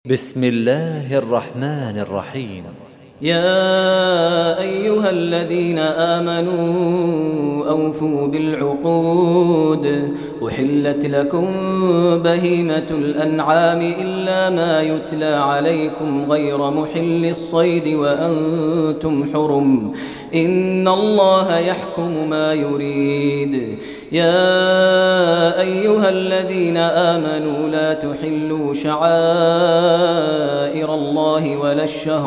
بسم الله الرحمن الرحيم. يا أيها الذين آمنوا أوفوا بالعقود أحلت لكم بهيمة الأنعام إلا ما يتلى عليكم غير محل الصيد وأنتم حرم إن الله يحكم ما يريد. يا أيها الذين آمنوا لا تحلوا شعائر الله ولا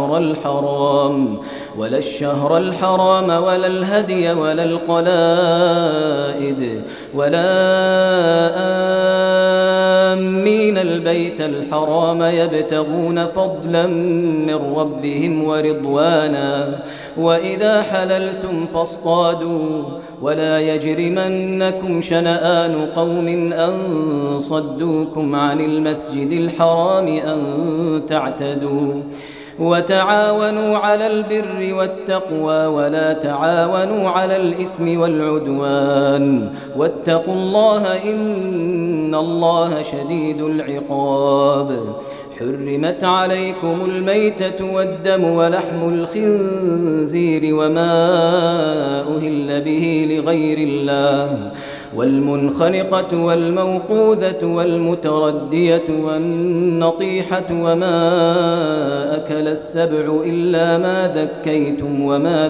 الشهر الحرام ولا الهدي ولا القلائد ولا آمين البيت الحرام يبتغون فضلا من ربهم ورضوانا وإذا حللتم فاصطادوا ولا يجرمنكم شنآن قوم أن صدوكم عن المسجد الحرام أن تعتدوا وتعاونوا على البر والتقوى ولا تعاونوا على الإثم والعدوان واتقوا الله إن الله شديد العقاب. حرمت عليكم الميتة والدم ولحم الخنزير وما أهل به لغير الله والمنخنقة والموقوذة والمتردية والنطيحة وما أكل السبع إلا ما ذكيتم وما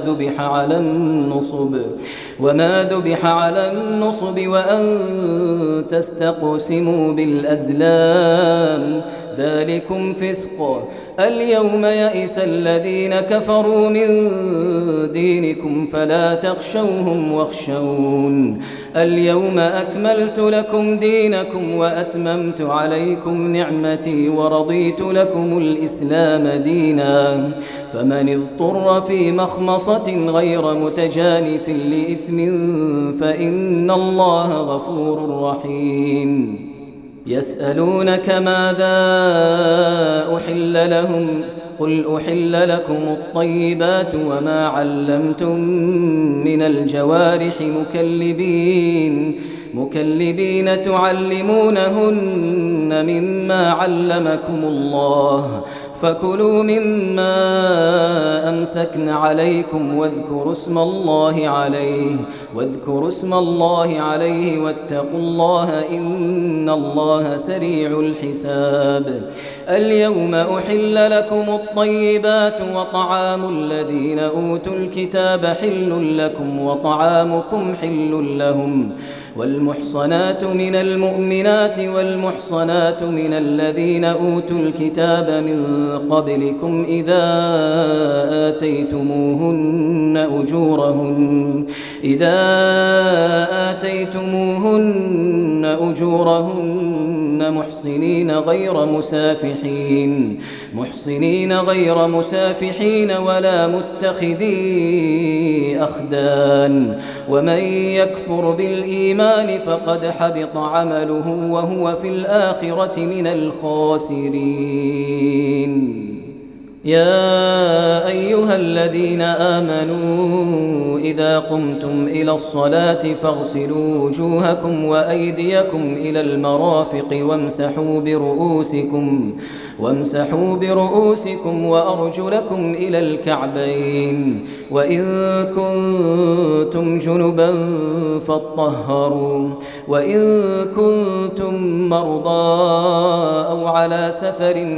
ذبح على النصب وأن تستقسموا بالأزلام ذلكم فسق. اليوم يئس الذين كفروا من دينكم فلا تخشوهم واخشون اليوم أكملت لكم دينكم وأتممت عليكم نعمتي ورضيت لكم الإسلام دينا فمن اضطر في مخمصة غير متجانف لإثم فإن الله غفور رحيم. يسألونك ماذا أحل لهم قل أحل لكم الطيبات وما علمتم من الجوارح مكلبين تعلمونهن مما علمكم الله فكلوا مما أمسكن عليكم واذكروا اسم الله عليه واتقوا الله إن الله سريع الحساب. اليوم أحل لكم الطيبات وطعام الذين أوتوا الكتاب حل لكم وطعامكم حل لهم والمحصنات من المؤمنات والمحصنات من الذين أوتوا الكتاب من قبلكم إذا آتيتموهن أجورهن محصنين غير مسافحين ولا متخذي أخدان ومن يكفر بالإيمان فقد حبط عمله وهو في الآخرة من الخاسرين. يا أيها الذين آمنوا إذا قمتم إلى الصلاة فاغسلوا وجوهكم وأيديكم إلى المرافق وامسحوا برؤوسكم وأرجلكم إلى الكعبين وإن كنتم جنبا فاطهروا وإن كنتم مرضى أو على سفر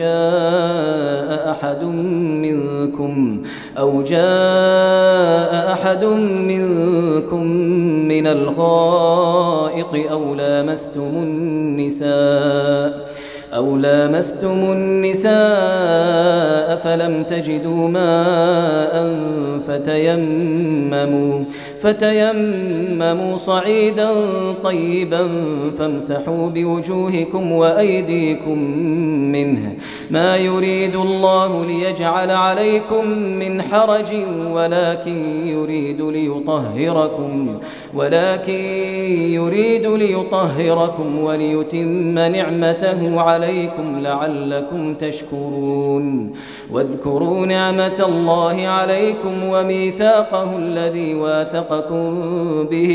أو جاء أحد منكم من الغائط أو لامستم النساء فلم تجدوا ماء فتيمموا صعيدا طيبا فامسحوا بوجوهكم وأيديكم منه ما يريد الله ليجعل عليكم من حرج ولكن يريد ليطهركم وليتم نعمته عليكم لعلكم تشكرون. واذكروا نعمة الله عليكم وميثاقه الذي واثق سبقكم به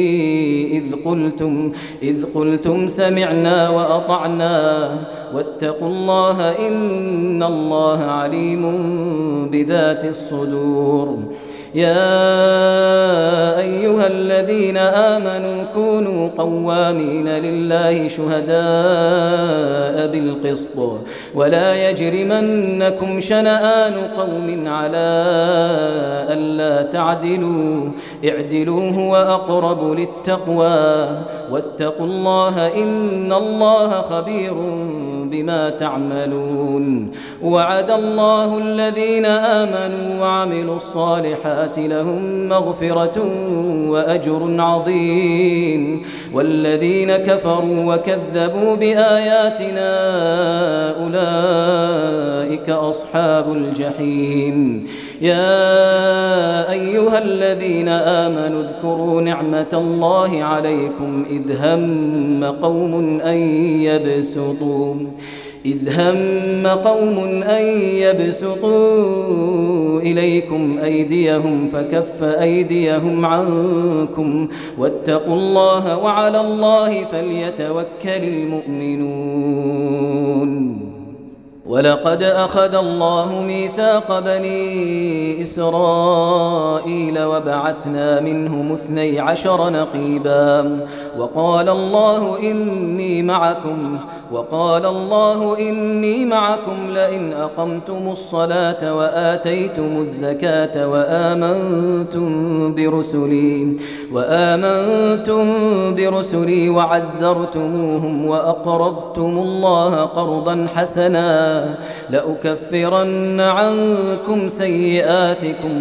إذ قلتم سمعنا وأطعنا واتقوا الله إن الله عليم بذات الصدور. يا أيها الذين آمنوا كونوا قوامين لله شهداء بالقسط ولا يجرمنكم شنآن قوم على ألا تعدلوا اعدلوا هو أقرب للتقوى واتقوا الله إن الله خبير بما تعملون. وعد الله الذين آمنوا وعملوا الصالحات لهم مغفرة وأجر عظيم والذين كفروا وكذبوا بآياتنا أولئك أصحاب الجحيم. يا أيها الذين آمنوا اذكروا نعمة الله عليكم إذ هم قوم أن يبسطوا إليكم أيديهم فكف أيديهم عنكم واتقوا الله وعلى الله فليتوكل المؤمنون. ولقد أخذ الله ميثاق بني إسرائيل وبعثنا منهم 12 نقيبا وقال الله إني معكم لئن أقمتم الصلاة وآتيتم الزكاة وآمنتم برسلي وعزرتموهم وأقرضتم الله قرضا حسنا لأكفرن عنكم سيئاتكم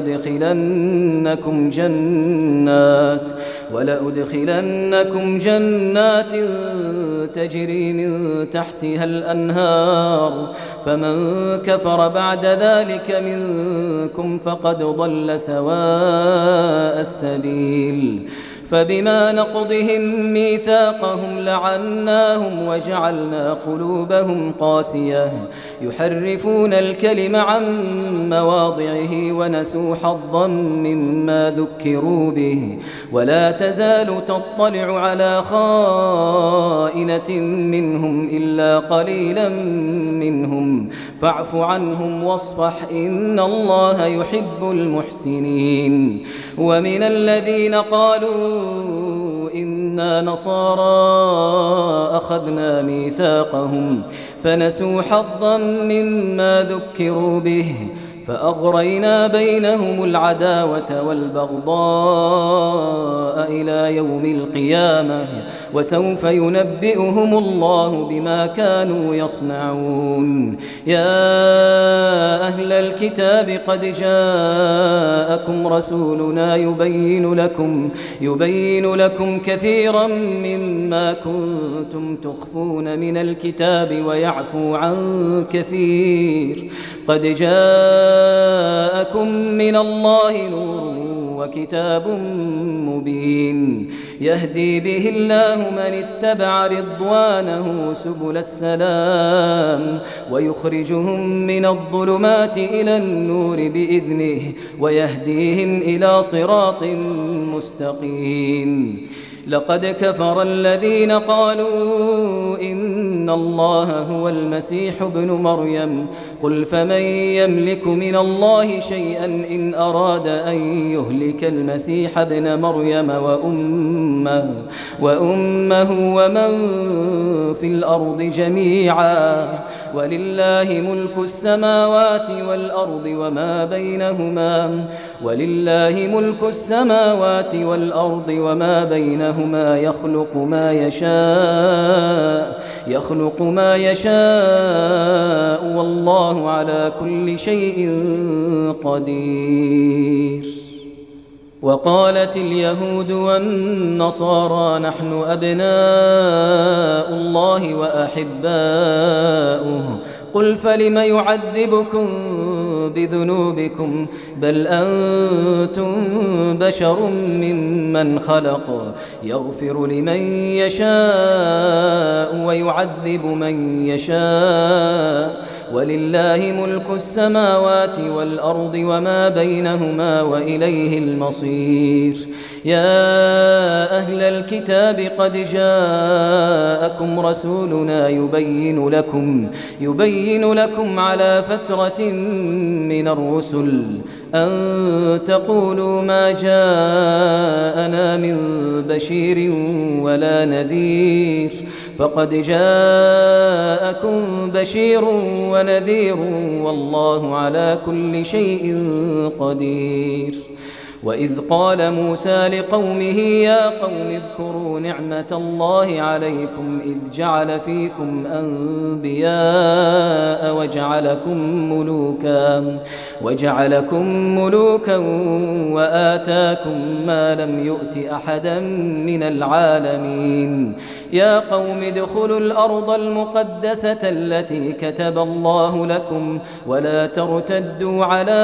ولأدخلنكم جنات تجري من تحتها الأنهار فمن كفر بعد ذلك منكم فقد ضل سواء السبيل. فبما نقضهم ميثاقهم لعناهم وجعلنا قلوبهم قاسية يحرفون الكلم عن مواضعه ونسوا حظا مما ذكروا به ولا تزال تطلع على خائنة منهم إلا قليلا منهم فاعف عنهم واصفح إن الله يحب المحسنين. ومن الذين قالوا إنا نصارى أخذنا ميثاقهم فنسوا حظا مما ذكروا به فأغرينا بينهم العداوة والبغضاء إلى يوم القيامة وسوف ينبئهم الله بما كانوا يصنعون. يا أهل الكتاب قد جاءكم رسولنا يبين لكم كثيرا مما كنتم تخفون من الكتاب ويعفو عن كثير قد جاءكم من الله نور وكتاب مبين يهدي به الله من اتبع رضوانه سبل السلام ويخرجهم من الظلمات إلى النور بإذنه ويهديهم إلى صراط مستقيم. لقد كفر الذين قالوا إن الله هو المسيح ابن مريم قل فمن يملك من الله شيئا إن أراد أن يهلك المسيح ابن مريم وأمه ومن في الأرض جميعا ولله ملك السماوات والأرض وما بينهما يخلق ما يشاء والله على كل شيء قدير. وقالت اليهود والنصارى نحن أبناء الله وأحباؤه قل فلم يعذبكم بذنوبكم بل أنتم بشر ممن خلق يغفر لمن يشاء ويعذب من يشاء ولله ملك السماوات والأرض وما بينهما وإليه المصير. يا أهل الكتاب قد جاءكم رسولنا يبين لكم على فترة من الرسل أن تقولوا ما جاءنا من بشير ولا نذير، فقد جاءكم بشير ونذير والله على كل شيء قدير. وإذ قال موسى لقومه يا قوم اذكروا نعمة الله عليكم إذ جعل فيكم أنبياء وجعلكم ملوكا وآتاكم ما لم يؤت أحدا من العالمين. يا قوم ادخلوا الأرض المقدسة التي كتب الله لكم ولا ترتدوا على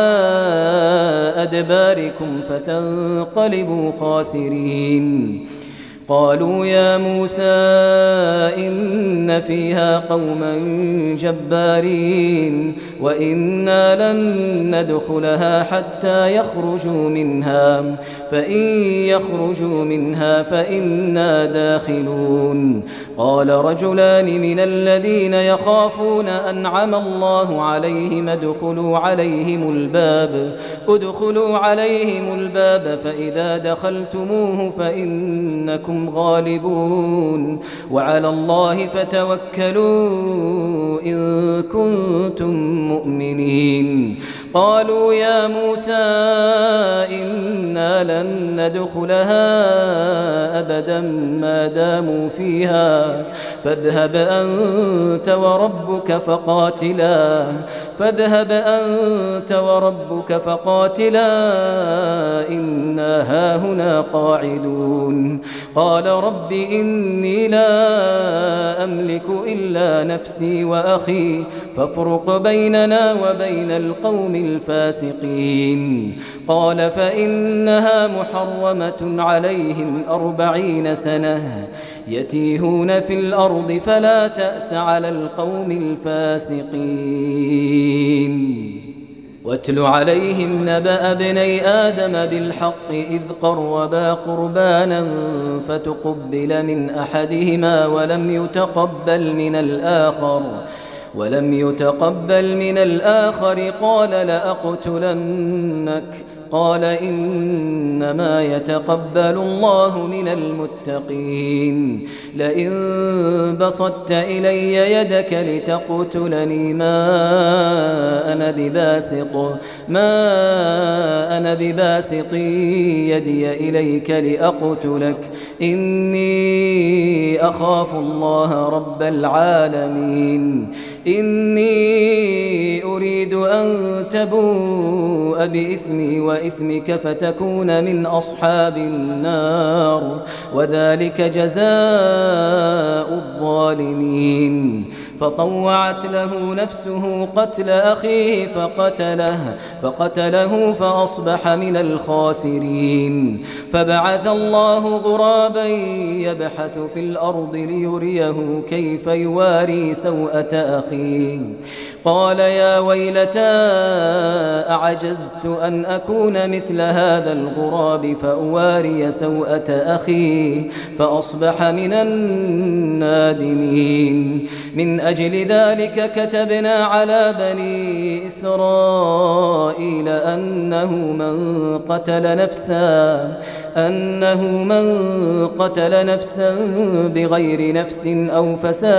أدباركم فتنقلبوا خاسرين. قالوا يا موسى إن فيها قوما جبارين وإنا لن ندخلها حتى يخرجوا منها، فإن يخرجوا منها فإنا داخلون. قال رجلان من الذين يخافون أنعم الله عليهم ادخلوا عليهم الباب فإذا دخلتموه فإنكم غالبون وعلى الله فتوكلوا إن كنتم مؤمنين. قالوا يا موسى إنا لن ندخلها أبدا ما داموا فيها فاذهب أنت وربك فقاتلا إنا هاهنا قاعدون. قال رب إني لا أملك إلا نفسي وأخي فافرق بيننا وبين القوم الفاسقين. قال فإنها محرمة عليهم 40 سنة يتيهون في الأرض فلا تأس على القوم الفاسقين. واتل عليهم نبأ ابني آدم بالحق إذ قربا قربانا فتقبل من أحدهما ولم يتقبل من الآخر قال لأقتلنك. قال إنما يتقبل الله من المتقين. لئن بسطت إلي يدك لتقتلني ما أنا بباسط يدي إليك لأقتلك إني أخاف الله رب العالمين. إني أريد أن تبوء بإثمي وإثمك فتكون من أصحاب النار وذلك جزاء الظالمين. فطوعت له نفسه قتل أخيه فقتله فأصبح من الخاسرين. فبعث الله غرابا يبحث في الأرض ليريه كيف يواري سوءة أخيه. قال يا ويلتى أعجزت أن أكون مثل هذا الغراب فأواري سوءة أخي فأصبح من النادمين. من أجل ذلك كتبنا على بني إسرائيل أنه من قتل نفسا بغير نفس أو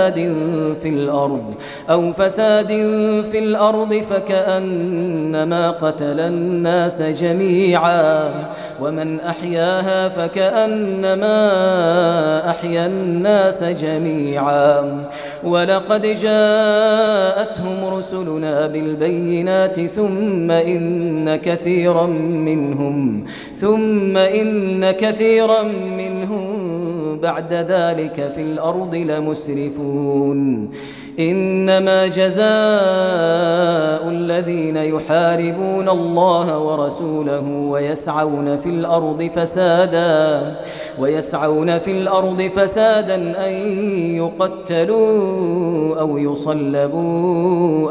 فساد في الأرض فكأنما قتل الناس جميعا ومن أحياها فكأنما أحيا الناس جميعا. ولقد جاءتهم رسلنا بالبينات ثم إن كثيرا منهم بعد ذلك في الأرض لمسرفون. إنما جزاء الذين يحاربون الله ورسوله ويسعون في الأرض فسادا أن يقتلوا أو يصلبوا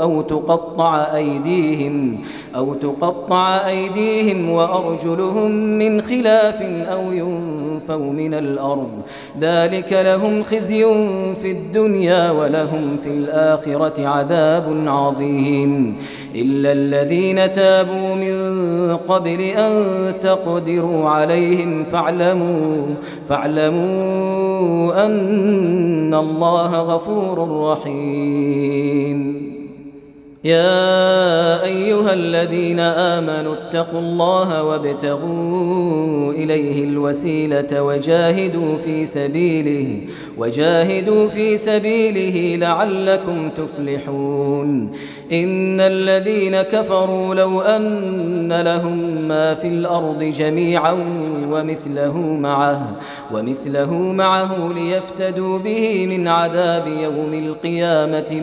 أو تقطع أيديهم وأرجلهم من خلاف أو ينفوا من الأرض، ذلك لهم خزي في الدنيا ولهم في الآخرة عذاب عظيم. إلا الذين تابوا من قبل أن تقدروا عليهم فاعلموا أن الله غفور رحيم. يا أيها الذين آمنوا اتقوا الله وابتغوا إليه الوسيلة وجاهدوا في سبيله لعلكم تفلحون. إن الذين كفروا لو أن لهم ما في الأرض جميعا ومثله معه ليفتدوا به من عذاب يوم القيامة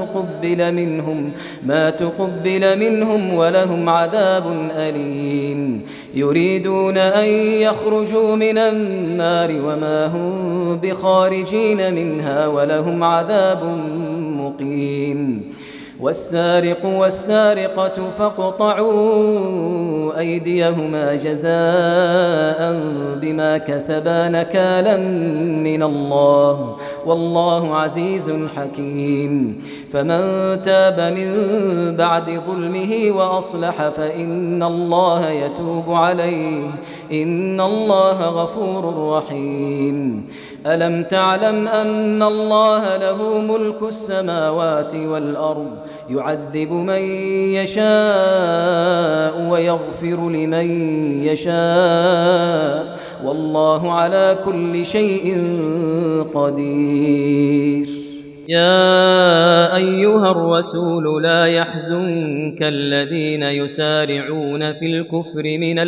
ما تقبل منهم ولهم عذاب أليم. يريدون أن يخرجوا من النار وما هم بخارجين منها ولهم عذاب مقيم. والسارق والسارقة فاقطعوا أيديهما جزاء بما كسبا نكالا من الله والله عزيز حكيم. فمن تاب من بعد ظلمه وأصلح فإن الله يتوب عليه إن الله غفور رحيم. ألم تعلم أن الله له ملك السماوات والأرض يعذب من يشاء ويغفر لمن يشاء والله على كل شيء قدير. يا أيها الرسول لا يحزنك الذين يسارعون في الكفر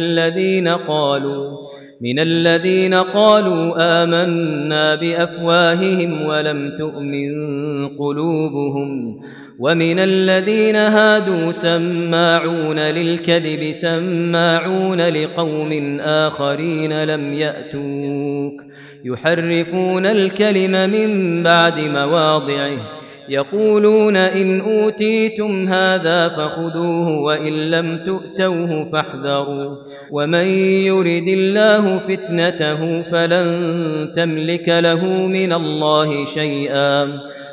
من الذين قالوا آمنا بأفواههم ولم تؤمن قلوبهم ومن الذين هادوا سماعون للكذب سماعون لقوم آخرين لم يأتوك يحرفون الكلم من بعد مواضعه يقولون إن أوتيتم هذا فخذوه وإن لم تؤتوه فاحذروا ومن يرد الله فتنته فلن تملك له من الله شيئا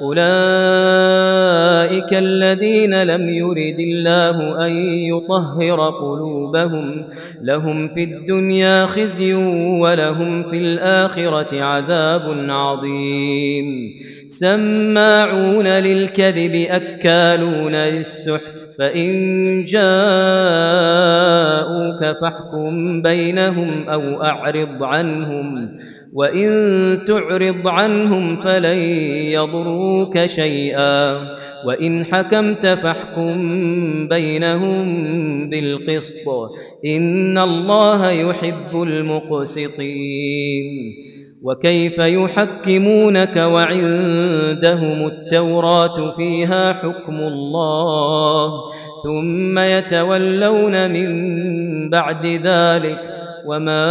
أولئك الذين لم يرد الله أن يطهر قلوبهم لهم في الدنيا خزي ولهم في الآخرة عذاب عظيم. سماعون للكذب أكالون للسحت فإن جاءوك فاحكم بينهم أو أعرض عنهم وإن تعرض عنهم فلن يضروك شيئا وإن حكمت فاحكم بينهم بالقسط إن الله يحب المقسطين. وكيف يحكمونك وعندهم التوراة فيها حكم الله ثم يتولون من بعد ذلك وما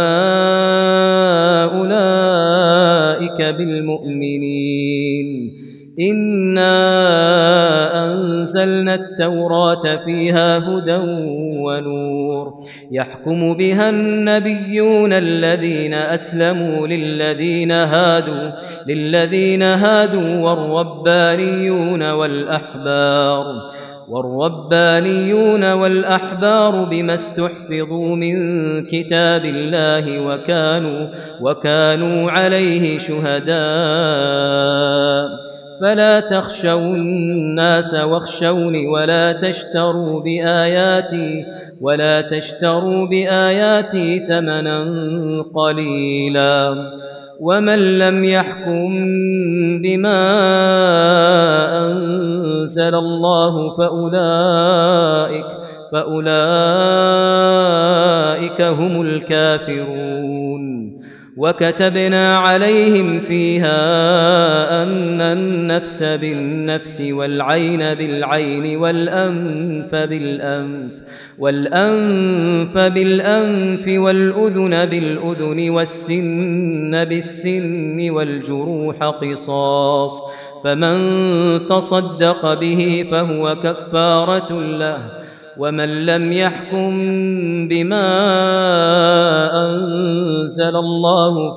أولئك بالمؤمنين. إنا أنزلنا التوراة فيها هدى ونور يحكم بها النبيون الذين أسلموا للذين هادوا والربانيون والأحبار بما استحفظوا من كتاب الله وكانوا عليه شهداء فلا تخشوا الناس واخشوني ولا تشتروا بآياتي ثمنا قليلا ومن لم يحكم بما أنزل الله فأولئك هم الكافرون. وكتبنا عليهم فيها أن النفس بالنفس والعين بالعين والأنف بالأنف والأذن بالأذن والسن بالسن والجروح قصاص، فمن تصدق به فهو كفارة له، ومن لم يحكم بما أنزل الله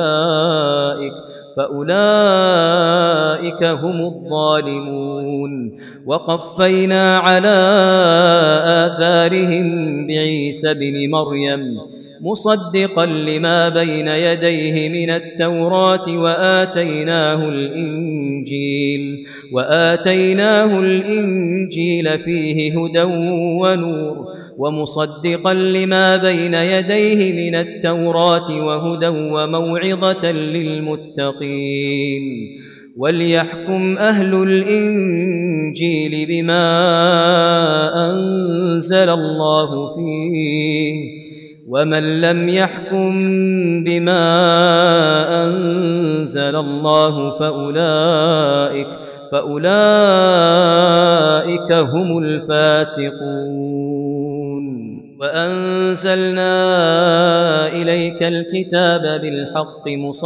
فأولئك هم الظالمون. وقفينا على آثارهم بعيسى بن مريم مصدقا لما بين يديه من التوراة وآتيناه الإنجيل فيه هدى ونور، ومصدقا لما بين يديه من التوراة وهدى وموعظة للمتقين. وليحكم أهل الإنجيل بما أنزل الله فيه، ومن لم يحكم بما أنزل الله فأولئك هم الفاسقون. وأنزلنا إليك الكتاب بالحق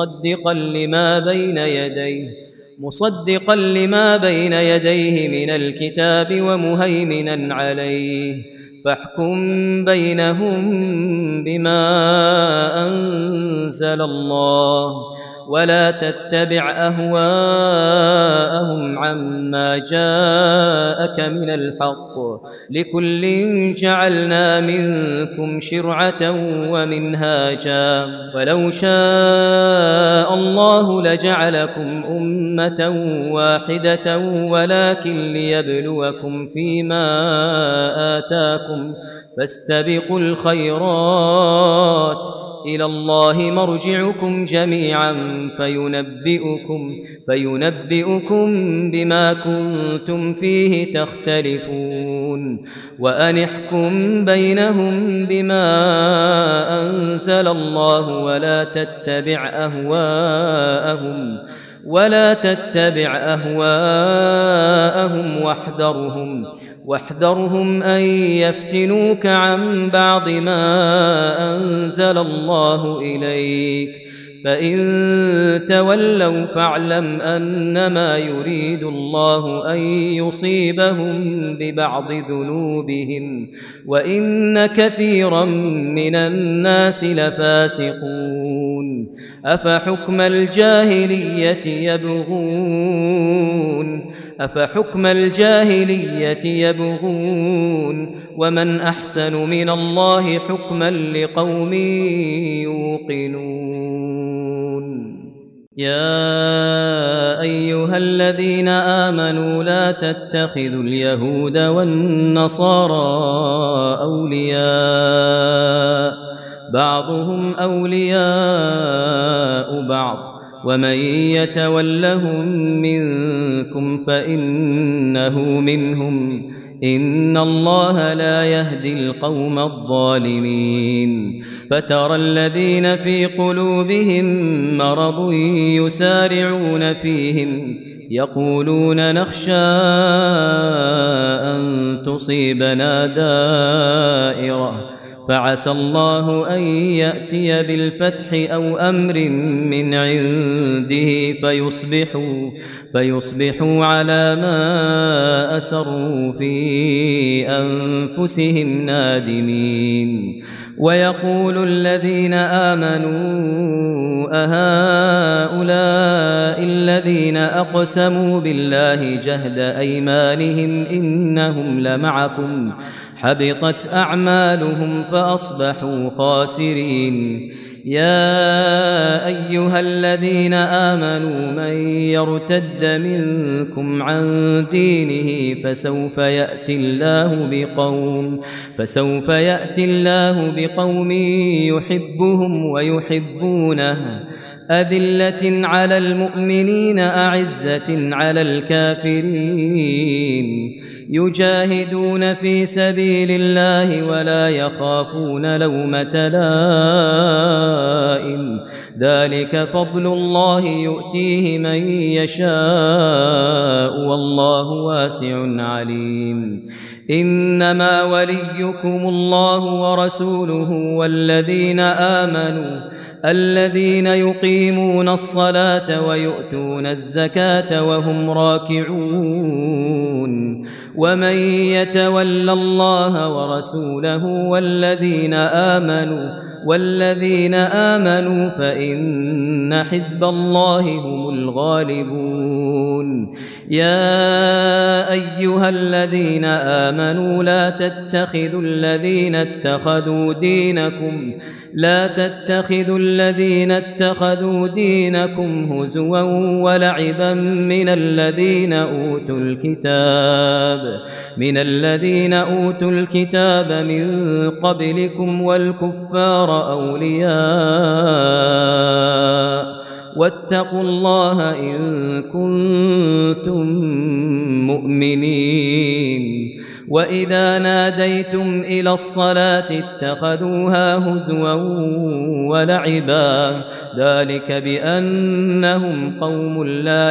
مصدقا لما بين يديه من الكتاب ومهيمنا عليه، فاحكم بينهم بما أنزل الله، ولا تتبع أهواءهم عما جاءك من الحق، لكل جعلنا منكم شرعة ومنهاجا، ولو شاء الله لجعلكم أمة واحدة ولكن ليبلوكم فيما آتاكم، فاستبقوا الخيرات، إلى الله مرجعكم جميعا فينبئكم بما كنتم فيه تختلفون. وأن احكم بينهم بما أنزل الله ولا تتبع أهواءهم واحذرهم أن يفتنوك عن بعض ما أنزل الله إليك، فإن تولوا فاعلم أنما يريد الله أن يصيبهم ببعض ذنوبهم، وإن كثيرا من الناس لفاسقون. أفحكم الجاهلية يبغون ومن أحسن من الله حكما لقوم يوقنون. يا أيها الذين آمنوا لا تتخذوا اليهود والنصارى أولياء، بعضهم أولياء بعض، ومن يتولهم منكم فإنه منهم، إن الله لا يهدي القوم الظالمين. فترى الذين في قلوبهم مرض يسارعون فيهم يقولون نخشى أن تصيبنا دائرة، فعسى الله أن يأتي بالفتح أو أمر من عنده فيصبحوا على ما أسروا في أنفسهم نادمين. ويقول الذين آمنوا أهؤلاء الذين أقسموا بالله جهد أيمانهم إنهم لمعكم، حبطت أعمالهم فأصبحوا خاسرين. يا أيها الذين آمنوا من يرتد منكم عن دينه فسوف يأتي الله بقوم يحبهم ويحبونه، أذلة على المؤمنين أعزة على الكافرين، يجاهدون في سبيل الله ولا يخافون لومة لائم ذلك فضل الله يؤتيه من يشاء والله واسع عليم إنما وليكم الله ورسوله والذين آمنوا الذين يقيمون الصلاة ويؤتون الزكاة وهم راكعون ومن يتول الله ورسوله والذين آمنوا فإن حزب الله هم الغالبون يا أيها الذين آمنوا لا تتخذوا الذين اتخذوا دينكم هزوا ولعبا من الذين أوتوا الكتاب من قبلكم والكفار أولياء واتقوا الله إن كنتم مؤمنين وإذا ناديتم إلى الصلاة اتخذوها هزوا ولعبا ذلك بأنهم قوم لا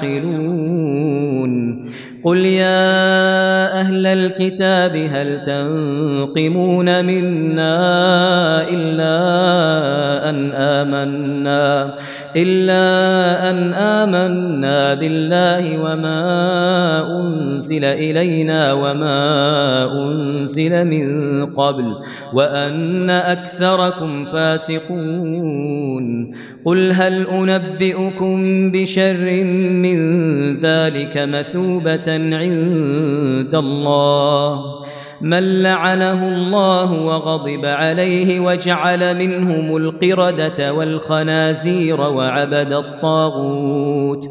يعقلون قل يا أهل الكتاب هل تنقمون منا إلا أن آمنا بالله وما أنزل إلينا وما أنزل من قبل وأن أكثركم فاسقون قل هل أنبئكم بشر من ذلك مثوبة عند الله من لعنه الله وغضب عليه وجعل منهم القردة والخنازير وعبد الطاغوت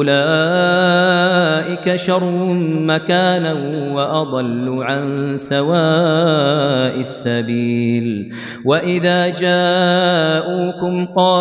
أولئك شر مكانا وأضل عن سواء السبيل وإذا جاءوكم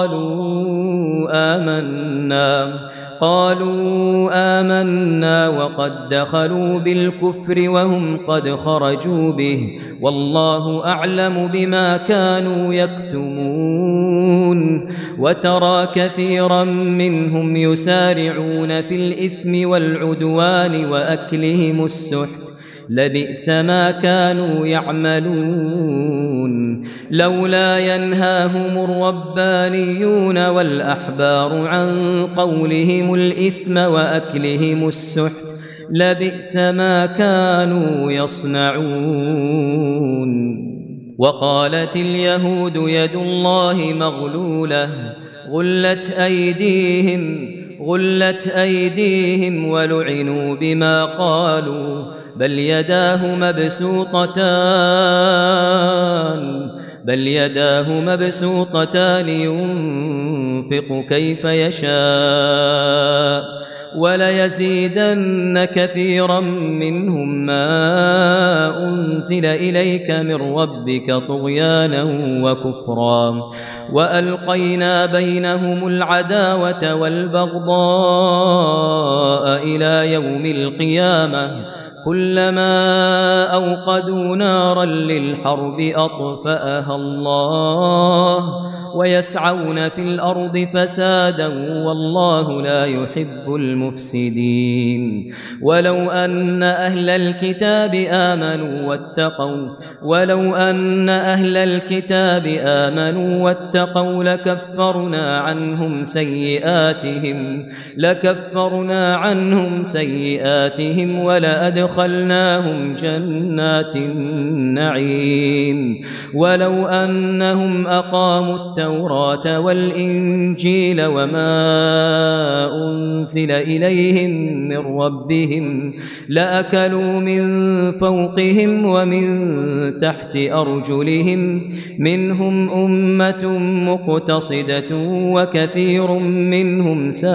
قالوا آمنا وقد دخلوا بالكفر وهم قد خرجوا به والله أعلم بما كانوا يكتمون وترى كثيرا منهم يسارعون في الإثم والعدوان وأكلهم السحت لبئس ما كانوا يعملون لولا ينهاهم الربانيون والأحبار عن قولهم الإثم وأكلهم السحت لبئس ما كانوا يصنعون وقالت اليهود يد الله مغلولة غلت أيديهم ولعنوا بما قالوا بل يداه مبسوطتان ينفق كيف يشاء وليزيدن كثيرا منهم ما أنزل إليك من ربك طغيانا وكفرا وألقينا بينهم العداوة والبغضاء إلى يوم القيامة كلما أوقدوا نارا للحرب أطفأها الله ويسعون في الأرض فسادا والله لا يحب المفسدين ولو أن أهل الكتاب آمنوا واتقوا لكفرنا عنهم سيئاتهم ولأدخلناهم جنات النعيم ولو أنهم أقاموا التوراة والإنجيل وما أنزل إليهم من ربهم لأكلوا من فوقهم ومن تحت أرجلهم منهم أمة مقتصدة وكثير منهم ساء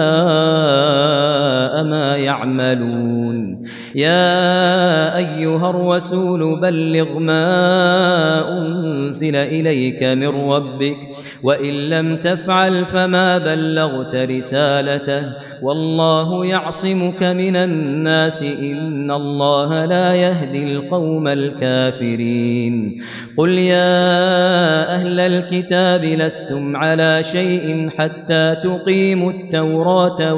ما يعملون يا أيها الرسول بلغ ما أنزل إليك من ربك وإن لم تفعل فما بلغت رسالته والله يعصمك من الناس إن الله لا يهدي القوم الكافرين قل يا أهل الكتاب لستم على شيء حتى تقيموا التوراة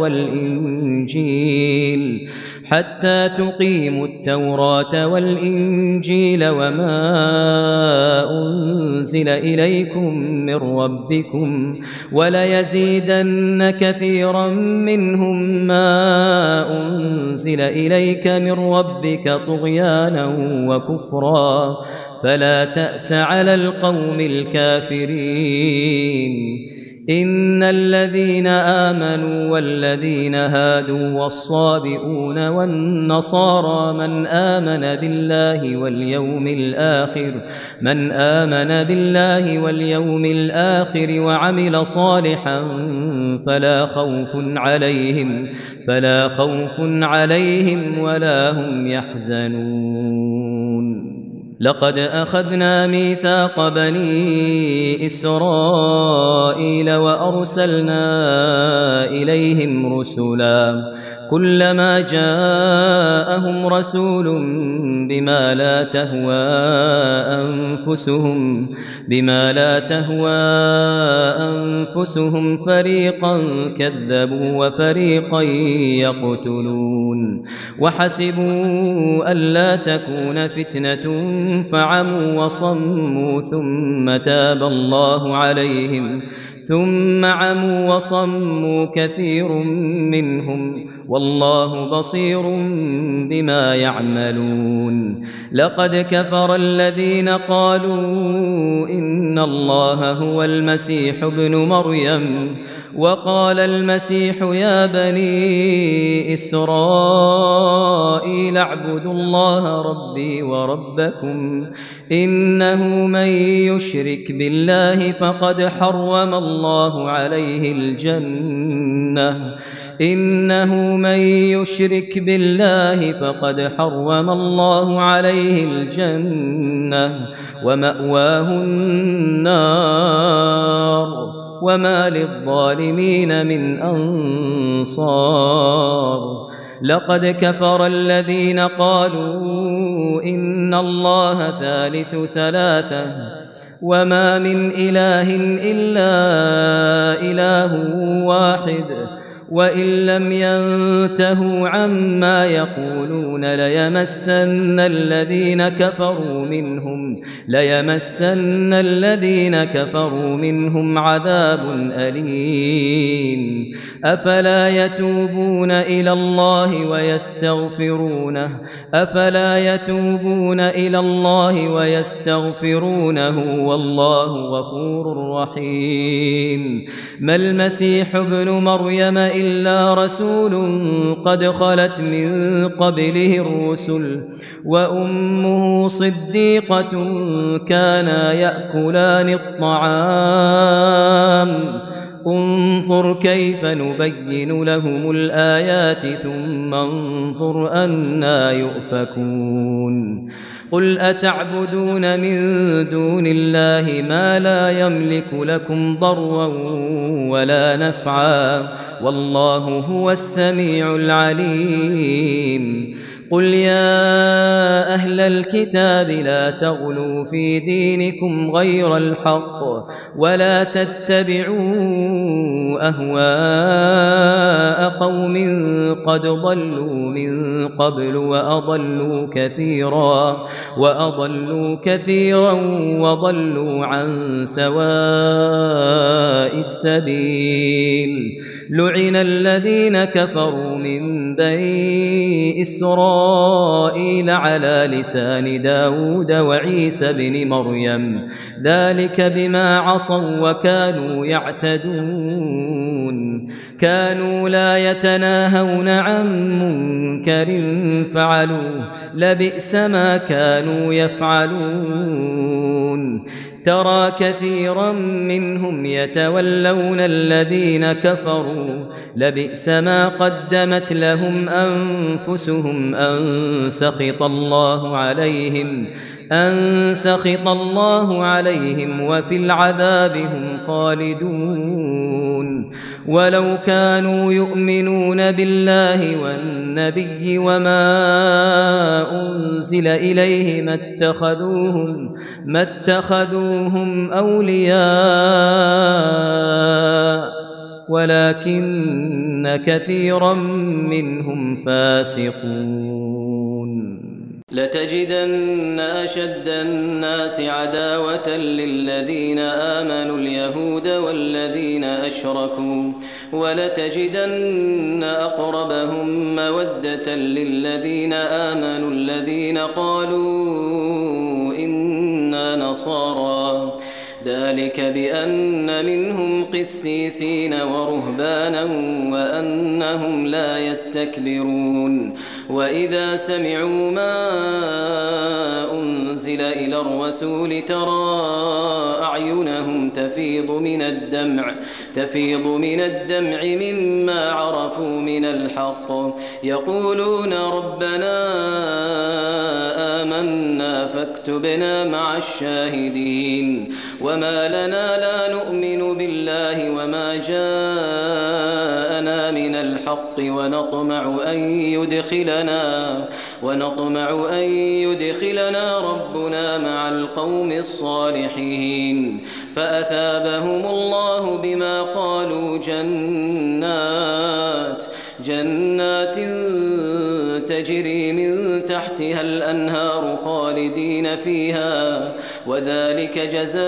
والإنجيل وما أنزل إليكم من ربكم وليزيدن كثيرا منهم ما أنزل إليك من ربك طغيانا وكفرا فلا تأس على القوم الكافرين إن الذين آمنوا والذين هادوا والصابئون والنصارى من آمن بالله واليوم الآخر وعمل صالحا فلا خوف عليهم ولا هم يحزنون لقد أخذنا ميثاق بني إسرائيل وأرسلنا إليهم رسلا كلما جاءهم رسول بما لا تهوى أنفسهم فريقا كذبوا وفريقا يقتلون وحسبوا ألا تكون فتنة فعموا وصموا ثم عموا وصموا كثير منهم والله بصير بما يعملون لقد كفر الذين قالوا إن الله هو المسيح ابن مريم وقال المسيح يا بني إسرائيل اعبدوا الله ربي وربكم إنه من يشرك بالله فقد حرم الله عليه الجنة ومأواه النار وما للظالمين من أنصار لقد كفر الذين قالوا إن الله ثالث ثلاثة وما من إله إلا إله واحد وإن لم ينتهوا عما يقولون ليمسن الذين كفروا منهم عذاب أليم أفلا يتوبون إلى الله ويستغفرونه والله غفور رحيم ما المسيح ابن مريم إلا رسول قد خلت من قبله الرسل وأمه صديقة كانا يأكلان الطعام انظر كيف نبين لهم الآيات ثم انظر أنى يؤفكون قل أتعبدون من دون الله ما لا يملك لكم ضرا ولا نفعا والله هو السميع العليم قل يا أهل الكتاب لا تغلوا في دينكم غير الحق ولا تتبعوا أهواء قوم قد ضلوا من قبل وأضلوا كثيرا وضلوا عن سواء السبيل لعن الذين كفروا من بني إسرائيل على لسان داود وعيسى بن مريم ذلك بما عصوا وكانوا يعتدون كانوا لا يتناهون عن منكر فعلوه لبئس ما كانوا يفعلون ترى كثيرا منهم يتولون الذين كفروا لبئس ما قدمت لهم أنفسهم أن سخط الله عليهم وفي العذاب هم خالدون ولو كانوا يؤمنون بالله والنبي وما أنزل إليه ما اتخذوهم أولياء ولكن كثيرا منهم فاسقون. لتجدن أشد الناس عداوة للذين آمنوا اليهود والذين أشركوا ولتجدن أقربهم مودة للذين آمنوا الذين قالوا إنا نصارى ذلك بأن منهم قسيسين ورهبانا وأنهم لا يستكبرون. وإذا سمعوا ما أنزل إلى الرسول ترى أعينهم تفيض من الدمع مما عرفوا من الحق يقولون ربنا آمنا فاكتبنا مع الشاهدين. وما لنا لا نؤمن بالله وما جاءنا من الحق ونطمع أن يدخلنا ربنا مع القوم الصالحين. فأثابهم الله بما قالوا جنات تجري من تحتها الأنهار خالدين فيها وذلك جزاء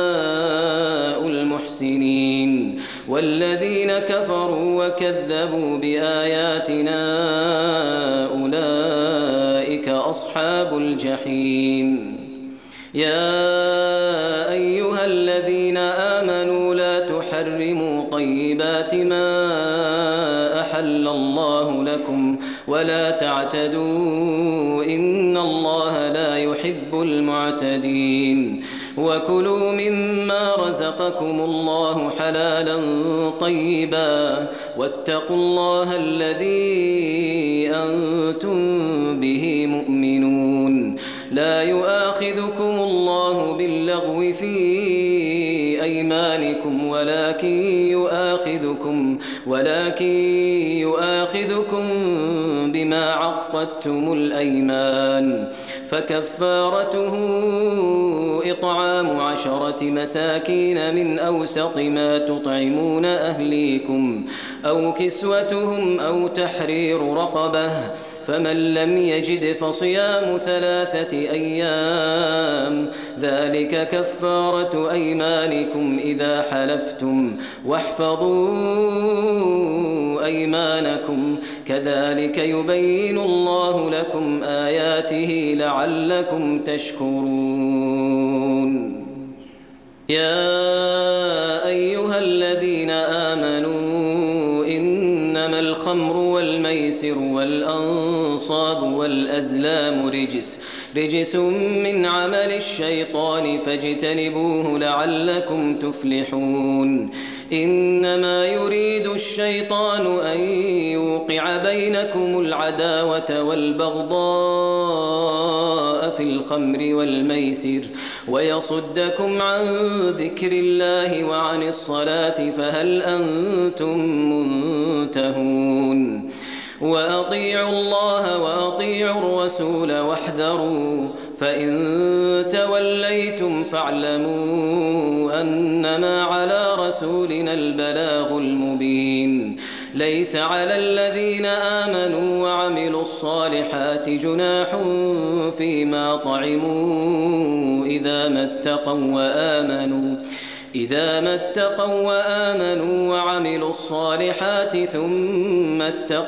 المحسنين. والذين كفروا وكذبوا بآياتنا أولئك أصحاب الجحيم. يا أيها الذين آمنوا لا تحرموا طيبات ما أحل الله لكم ولا تعتدوا إن الله لا يحب المعتدين. وكلوا مما رزقكم الله حلالا طيبا واتقوا الله الذي أنتم به مؤمنون. لا يؤاخذكم الله باللغو في أيمانكم ولكن يؤاخذكم بما عقدتم الأيمان. فكفارته إطعام 10 مساكين من أوسط ما تطعمون أهليكم أو كسوتهم أو تحرير رقبة فمن لم يجد فصيام 3 أيام ذلك كفارة أيمانكم إذا حلفتم واحفظوا أيمانكم كذلك يبين الله لكم آياته لعلكم تشكرون. يا أيها الذين آمنوا إنما الخمر والميسر والأنصاب والأزلام رجس من عمل الشيطان فاجتنبوه لعلكم تفلحون. إنما يريد الشيطان أن يوقع بينكم العداوة والبغضاء في الخمر والميسر ويصدكم عن ذكر الله وعن الصلاة فهل أنتم منتهون. وأطيعوا الله وأطيعوا الرسول واحذروا فإن توليتم فاعلموا أنما على رسولنا البلاغ المبين. ليس على الذين آمنوا وعملوا الصالحات جناح فيما طعموا إذا ما اتقوا وآمنوا وعملوا الصالحات ثم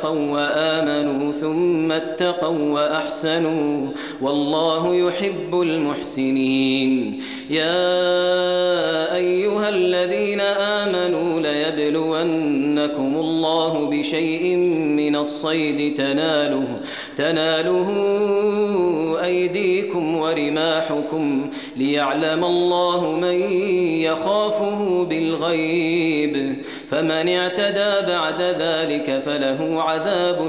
اتقوا وأحسنوا والله يحب المحسنين. يا أيها الذين آمنوا ليبلونكم الله بشيء من الصيد تناله أيديكم ورماحكم ليعلم الله من يخافه بالغيب فمن اعتدى بعد ذلك فله عذاب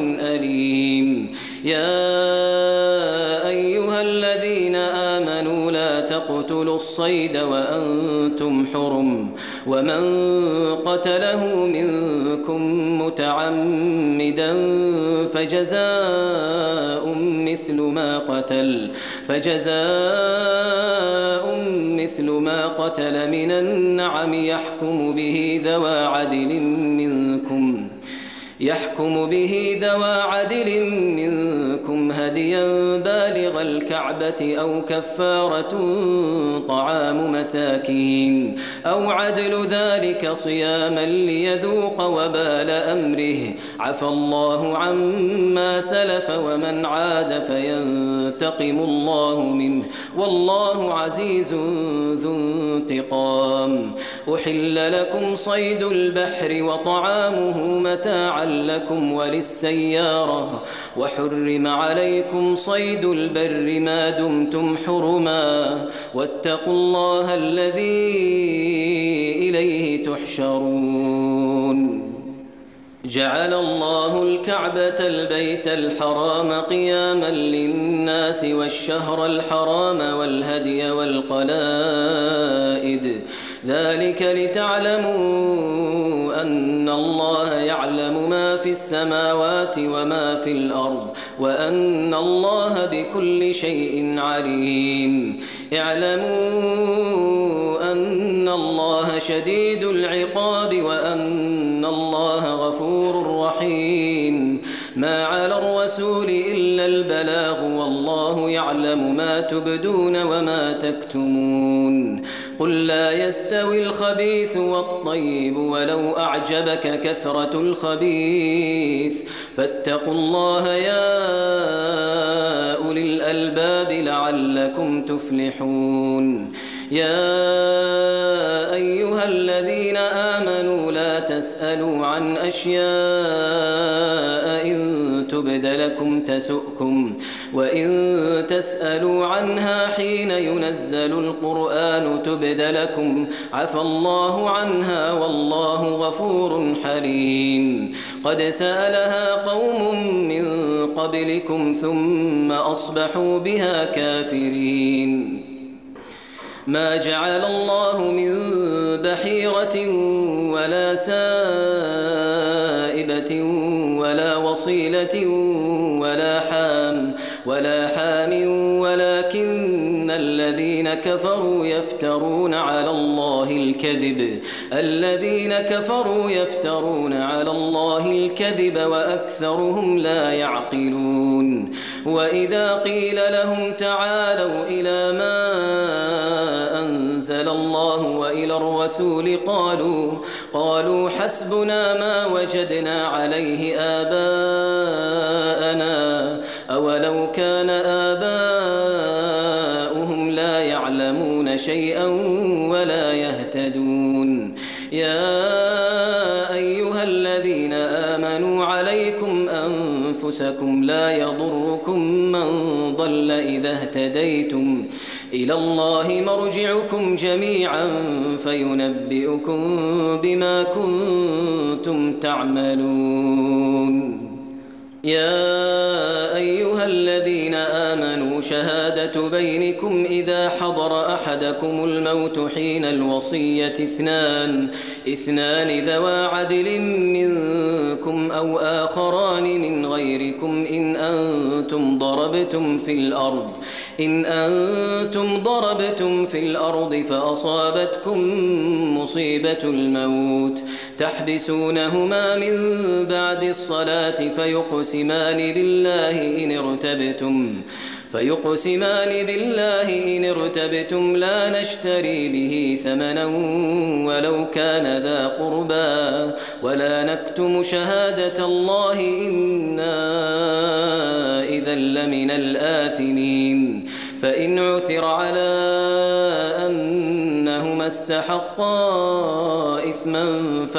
أليم. يا أيها الذين آمنوا لا تقتلوا الصيد وأنتم حرم ومن قتله منكم متعمدا فجزاء مثل ما قتل من النعم يحكم به ذوى عدل منكم هديا بالغ الكعبة أو كفارة طعام مساكين أو عدل ذلك صياما ليذوق وبال أمره عفى الله عما سلف ومن عاد فينتقم الله منه والله عزيز ذو انتقام. أحل لكم صيد البحر وطعامه متاعا لكم وللسيارة وحرم عليكم صيد البر ما دمتم حرما واتقوا الله الذي إليه تحشرون. جعل الله الكعبة البيت الحرام قياما للناس والشهر الحرام والهدي والقلائد ذلك لتعلموا أن الله يعلم ما في السماوات وما في الأرض وأن الله بكل شيء عليم. اعلموا أن الله شديد العقاب وأن الله غفور رحيم. ما على الرسول إلا البلاغ والله يعلم ما تبدون وما تكتمون. قل لا يستوي الخبيث والطيب ولو أعجبك كثرة الخبيث فاتقوا الله يا أولي الألباب لعلكم تفلحون. يا أيها الذين آمنوا لا تسألوا عن أشياء إن تبد لكم تسؤكم وإن تسألوا عنها حين ينزل القرآن تبد لكم عفى الله عنها والله غفور حليم. قد سألها قوم من قبلكم ثم أصبحوا بها كافرين. ما جعل الله من بحيرة ولا سائبة ولا وصيلة ولا حام ولكن الذين كفروا يفترون على الله الكذب وأكثرهم لا يعقلون. وإذا قيل لهم تعالوا إلى ما أنزل الله وإلى الرسول قالوا حسبنا ما وجدنا عليه آباءنا أولو كان آباؤهم لا يعلمون شيئا ولا يهتدون. يا أيها الذين آمنوا عليكم أنفسكم لا يضركم من ضل إذا اهتديتم إلى الله مرجعكم جميعا فينبئكم بما كنتم تعملون. يا أيها الذين آمنوا شهادة بينكم إذا حضر أحدكم الموت حين الوصية اثنان ذوى عدل منكم أو آخران من غيركم إن أنتم ضربتم في الأرض فأصابتكم مصيبة الموت تحبسونهما من بعد الصلاة فيقسمان بالله إن ارتبتم لا نشتري به ثمنا ولو كان ذا قربى ولا نكتم شهادة الله إنا إذا لمن الآثمين. فإن عثر على أنهما استحقا إثما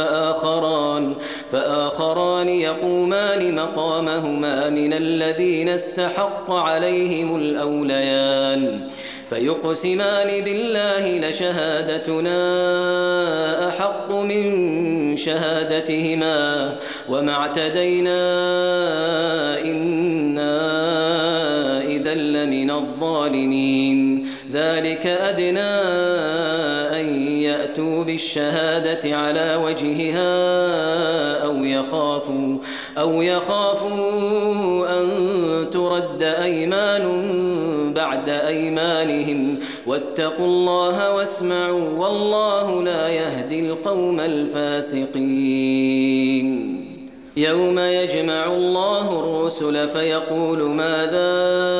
فآخران يقومان مقامهما من الذين استحق عليهم الأوليان فيقسمان بالله لشهادتنا أحق من شهادتهما وما اعتدينا إنا إذا إذا لمن الظالمين. ذلك أدنى أن يأتوا بالشهادة على وجهها أو يخافوا أن ترد أيمان بعد أيمانهم واتقوا الله واسمعوا والله لا يهدي القوم الفاسقين. يوم يجمع الله الرسل فيقول ماذا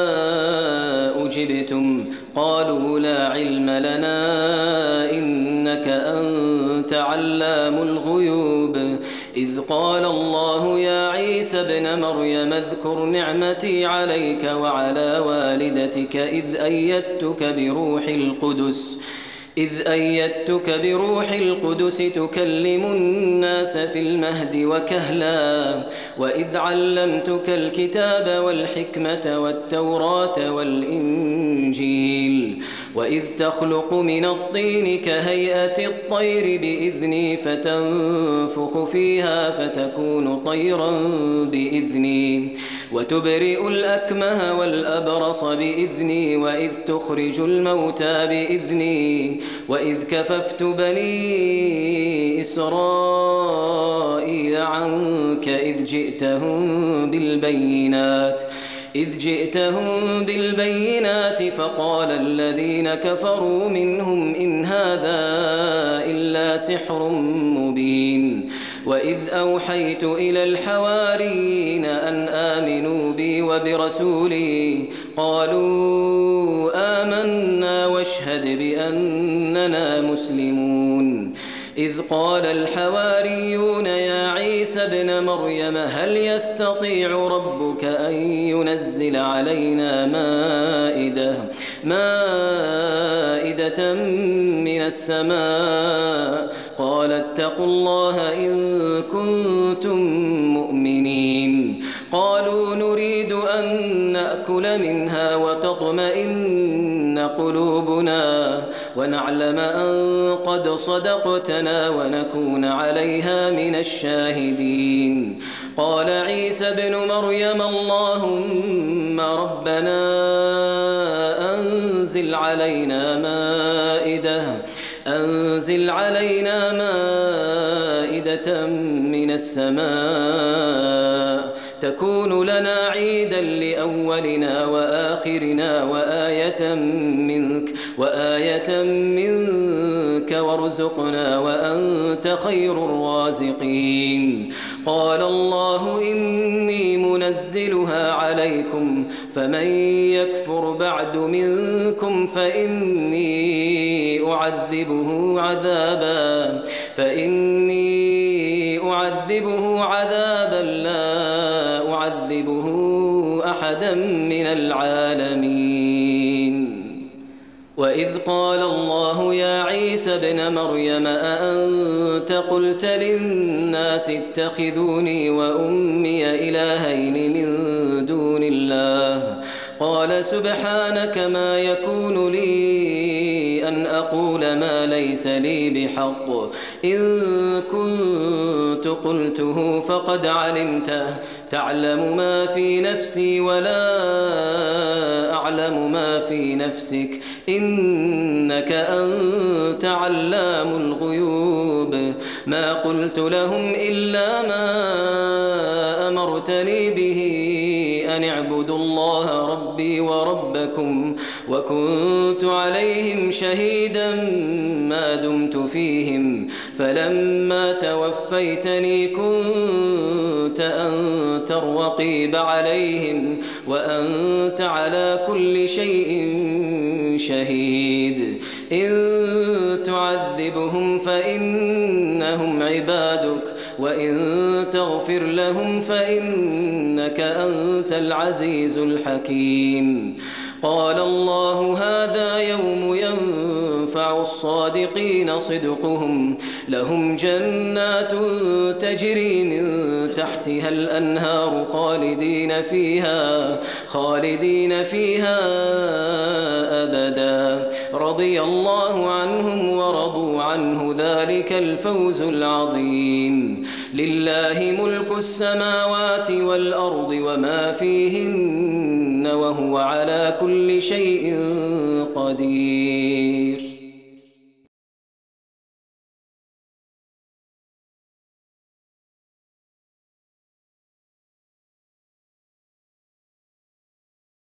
أجبتم قالوا لا علم لنا إنك أنت علام الغيوب. إذ قال الله يا عيسى ابن مريم اذكر نعمتي عليك وعلى والدتك إذ أيدتك بروح القدس تكلم الناس في المهد وكهلا وإذ علمتك الكتاب والحكمة والتوراة والإنجيل وإذ تخلق من الطين كهيئة الطير بإذني فتنفخ فيها فتكون طيرا بإذني وتبرئ الأكمه والأبرص بإذني وإذ تخرج الموتى بإذني وإذ كففت بني إسرائيل عنك إذ جئتهم بالبينات فقال الذين كفروا منهم إن هذا إلا سحر مبين. وإذ أوحيت إلى الحواريين أن آمنوا بي وبرسولي قالوا آمنا واشهد بأننا مسلمون. إذ قال الحواريون يا عيسى ابن مريم هل يستطيع ربك أن ينزل علينا مائدة من السماء قال اتقوا الله إن كنتم مؤمنين. قالوا نريد أن نأكل منها وتطمئن قلوبنا ونعلم أن قد صدقتنا ونكون عليها من الشاهدين. قال عيسى ابن مريم اللهم ربنا أنزل علينا مائدة من السماء تكون لنا عيدا لأولنا وآخرنا وآية منك وارزقنا وأنت خير الرازقين. قال الله إني منزلها عليكم فمن يكفر بعد منكم فإني أعذبه عذابا لا أعذبه أحدا من العالمين. وإذ قال الله يا عيسى ابن مريم أأنت قلت للناس اتخذوني وأمي إلهين من دون الله قال سبحانك ما يكون لي أن أقول ما ليس لي بحق إن كنت قلته فقد علمته تعلم ما في نفسي ولا أعلم ما في نفسك إنك أنت علام الغيوب. ما قلت لهم إلا ما أمرتني به أن اعبدوا الله ربي وربكم وكنت عليهم شهيدا ما دمت فيهم فلما توفيتني كنت أنت الرقيب عليهم وأنت على كل شيء شهيد. إن تعذبهم فإنهم عبادك وإن تغفر لهم فإنك أنت العزيز الحكيم. قال الله هذا يوم ينفع الصادقين صدقهم لهم جنات تجري من تحتها الأنهار خالدين فيها أبدا رضي الله عنهم ورضوا عنه ذلك الفوز العظيم. لله ملك السماوات والأرض وما فيهن وهو على كل شيء قدير.